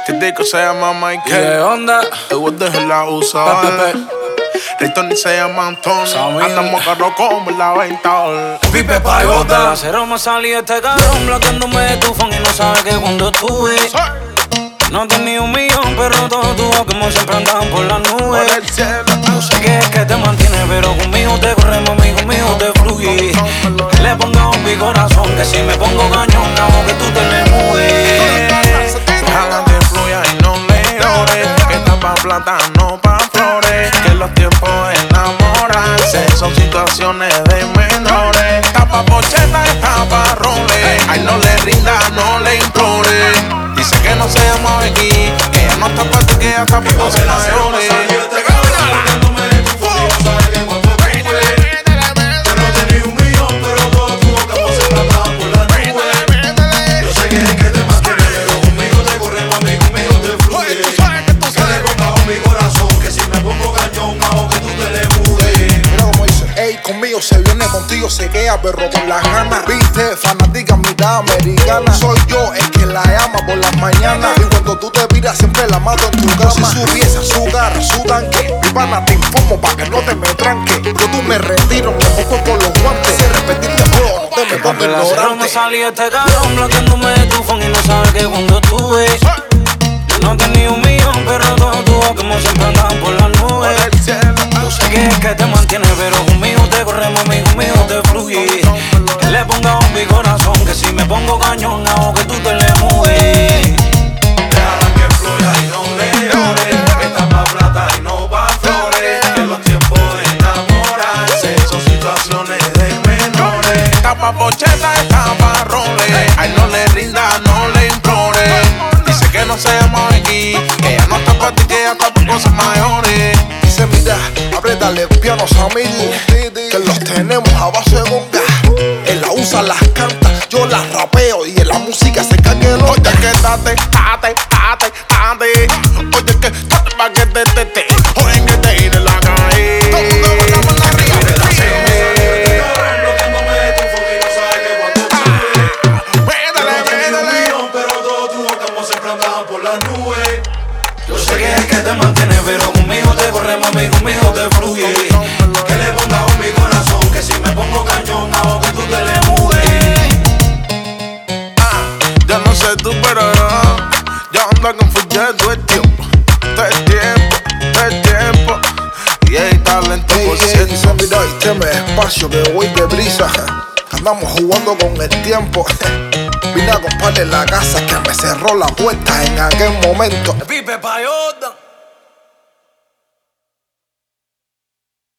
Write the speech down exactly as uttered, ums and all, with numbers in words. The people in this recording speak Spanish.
Titico se llama Mike. ¿Y de onda? El Word de la usa. Tony se llama Antonio. Andamos carro como la venta. Pipe Payota. De la cero me salí este cabrón bloqueándome de tu phone y no sabe que cuando estuve no tenía un millón, pero todo tuvo como siempre andaban por las nubes. No sé qué es que te mantiene, pero conmigo te corre, mami, conmigo te fluye. Que le ponga un mi corazón, que si me pongo cañón, hago que tú te le mueves. Déjala que fluya y no le llores, que está pa' plata, no pa' flores. Que los tiempos de enamorarse son situaciones de menores. Está pa' pocheta, está pa' roles. Ay, no le rinda, no le implore. Dice que no se llama Becky, que ella no está pa' ti, que ella está pa' cosas mayores. Conmigo se viene, contigo se queda, perro con las ganas. Viste, fanática mitad americana. Soy yo el que la llama por las mañanas. Y cuando tú te miras siempre la mato en tu cama. Si subiese su garra, su tanque, mi pana te informo pa' que no te me tranque. Yo tú me retiro, me pongo con los guantes. Si repetirte juego, no te me pongo De la cero me ignorante. salí este cabrón bloqueándome de tu phone y no sabe que cuando estuve no tenía un millón, pero todo tuvo como siempre andaban por las nubes. Yo sé que es que te mantiene, pero conmigo te corre, mami, conmigo te fluye. Que le ponga un mi corazón, que si me pongo cañón, hago que tú te le mueves. Déjala que fluya y no le llores, que está pa' plata y no pa' flores. Que los tiempos de enamorarse son situaciones de menores. Está pa' pocheta, está pa' roles. Ay, no le rinda, no le implore. Dice que no se llama Becky, que ella no está pa' ti, que ella está por cosas mayores. Dice, mira, apriétale pianos a mil, que los tenemos a base de conga. Él la usa, las canta, yo las rapeo y en la música se cae el Oye, que tate, tate, tate, tate. Oye, que tate pa' que te, te, te. Oye, que te ir en la calle. Todo el mundo bailamos en la ría. Métele, métele. Pero todo tuvo como siempre andaban por las nubes. Yo sé que es que te mantiene, pero conmigo te corre, mami, conmigo te fluye. Que le ponga un mi corazón, que si me pongo cañón, hago que tú te le mudes. Ah, yo no sé tú, pero yo, yo ando confundiendo el tiempo. Todo el tiempo, todo el tiempo. Y hay talento por ciento. Dice, mira, y teme espacio que voy de brisa. Andamos jugando con el tiempo. Vine a comprarle la casa que me cerró la puerta en aquel momento. Pipe Payota.